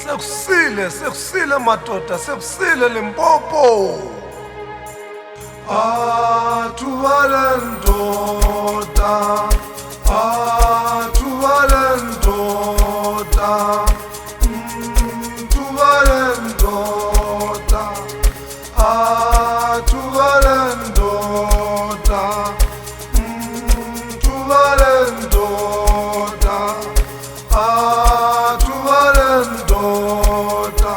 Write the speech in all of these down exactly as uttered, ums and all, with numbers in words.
Sekusile, sekusile madoda, sekusile Limpopo. Athuwale ndoda, athuwale ndoda, athuwale ndoda, athuwale ndoda, athuwale ndoda, athuwale ndoda,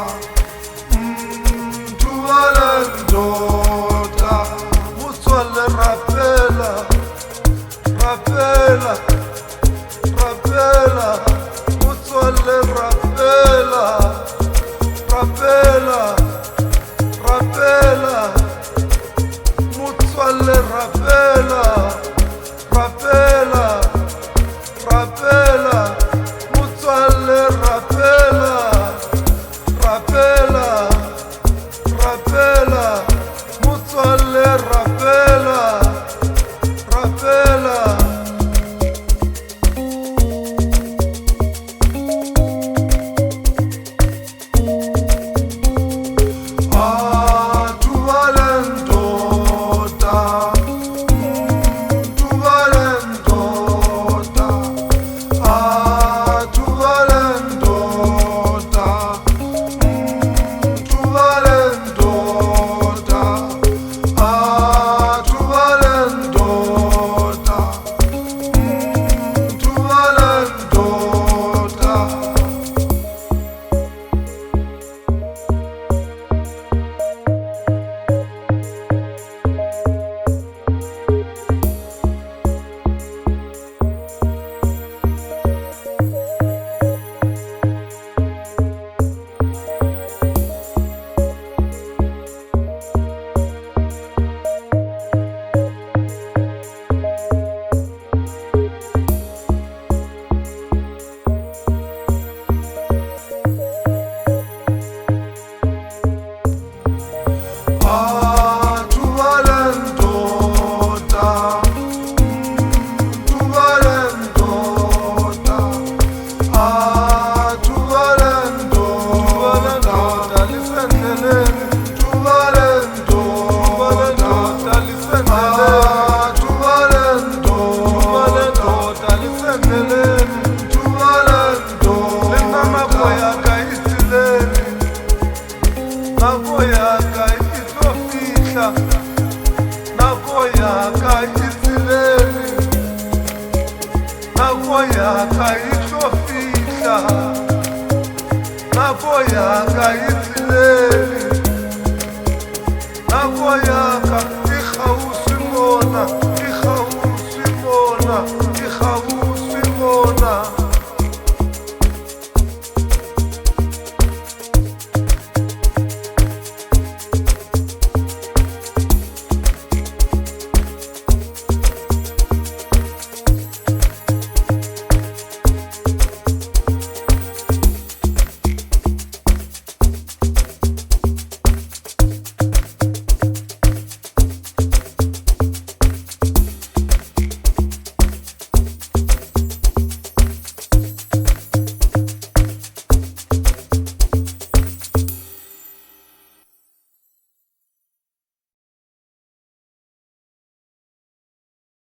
athuwale ndoda. Mutswale rapela, rapela, rapela, mutswale rapela, rapela, rapela, mutswale rapela, rapela, rapela, mutswale rapela, rapela, rapela, mutswale rapela, rapela. Athuwale ndoda, athuwale ndoda, athuwale ndoda, athuwale ndoda, athuwale ndoda, athuwale ndoda. Athuwale ndoda, athuwale ndoda, athuwale ndoda, lisendleleni, athuwale ndoda, lisendleleni, athuwale ndoda, lisendleleni, athuwale ndoda, linamaboya kayisileni, naboya kayitofihla, naboya kayisileni, naboya kayitofihla, naboya kayisileni.